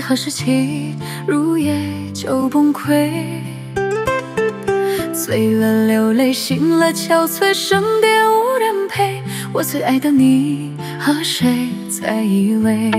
何时起入夜就崩溃？醉了流泪，醒了憔悴，身边无人陪。我最爱的你和谁在依偎？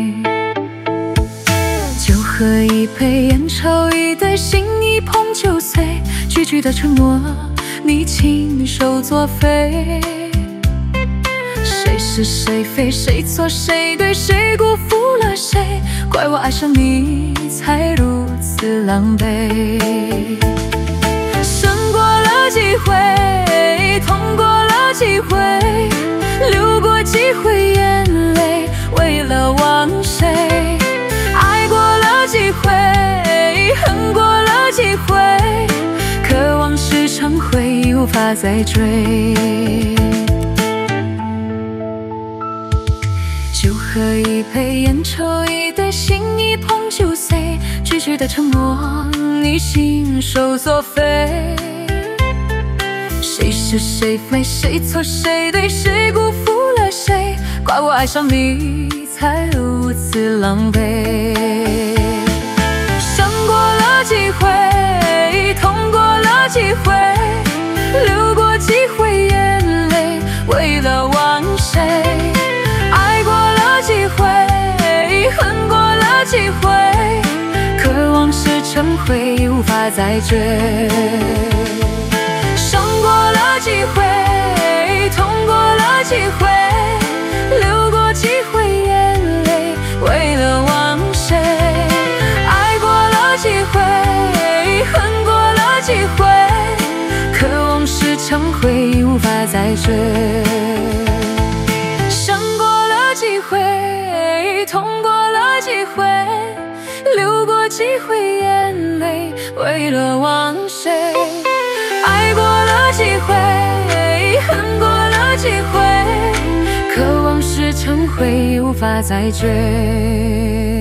酒喝一杯，烟抽一堆，心一碰就碎。句句的承诺，你亲手作废。谁是谁非，谁错谁对，谁辜负了谁？怪我爱上你才如此狼狈。胜过了几回，痛过了几回，流过几回眼泪，为了忘谁？爱过了几回，恨过了几回，可往事成灰，无法再追。酒喝一杯，烟抽一堆，心一碰就碎。句句的承诺，你亲手作废。谁是谁非，谁错谁对，谁辜负了谁？怪我爱上你才如此狼狈。伤过了几回，痛过了几回，流过几回眼泪，为了忘谁？爱过了几回，恨过了几回，可往事成灰，无法再追。伤过了几回，痛过了几回，流过几回眼泪，为了忘谁？爱过了几回，恨过了几回，可往事成灰，无法再追。伤过了几回，痛过了几回，流过几回眼泪，为了忘谁？爱过了几回，恨过了几回，可往事成灰，无法再追。